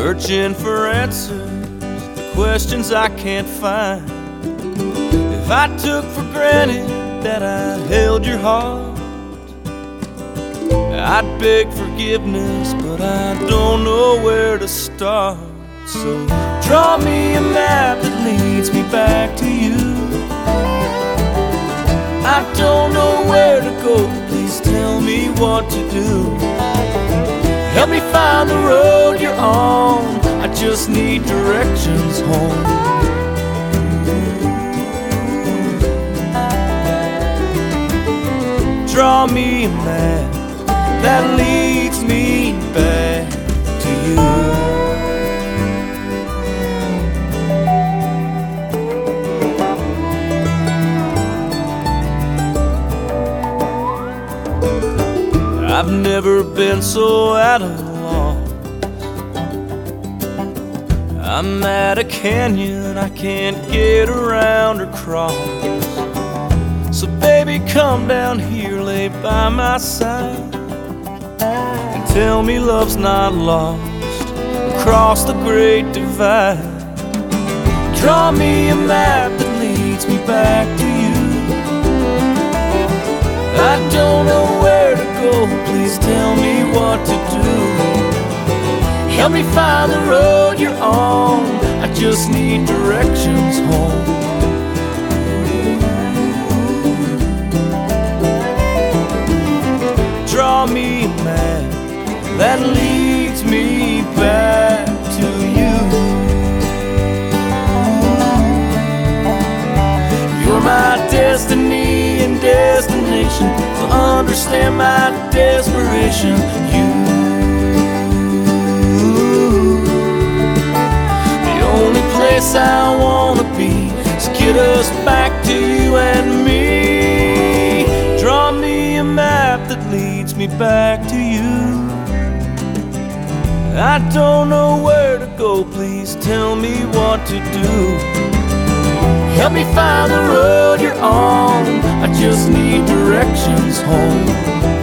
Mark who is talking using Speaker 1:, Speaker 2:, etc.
Speaker 1: searching for answers to questions I can't find. If I took for granted that I held your heart, I'd beg forgiveness, but I don't know where to start. So draw me a map that leads me back to you. I don't know where to go, please tell me what to do. Help me find the road you're on, I just need directions home. Draw me a map that leads me back to you. I've never been so at a loss. I'm at a canyon I can't get around or cross. So baby, come down here, lay by my side, and tell me love's not lost across the great divide. Draw me a map that leads me back to you. I don't know where to go, please tell me what to do. Help me find the road you're on, I just need directions home. Draw me a map that leads me back to you. You're my destiny and destination, so understand my desperation. You, the only place I wanna be, is get us back to you and me. Draw me a map that leads me back to you. I don't know where to go, please tell me what to do. Help me find the road you're on, I just need directions home.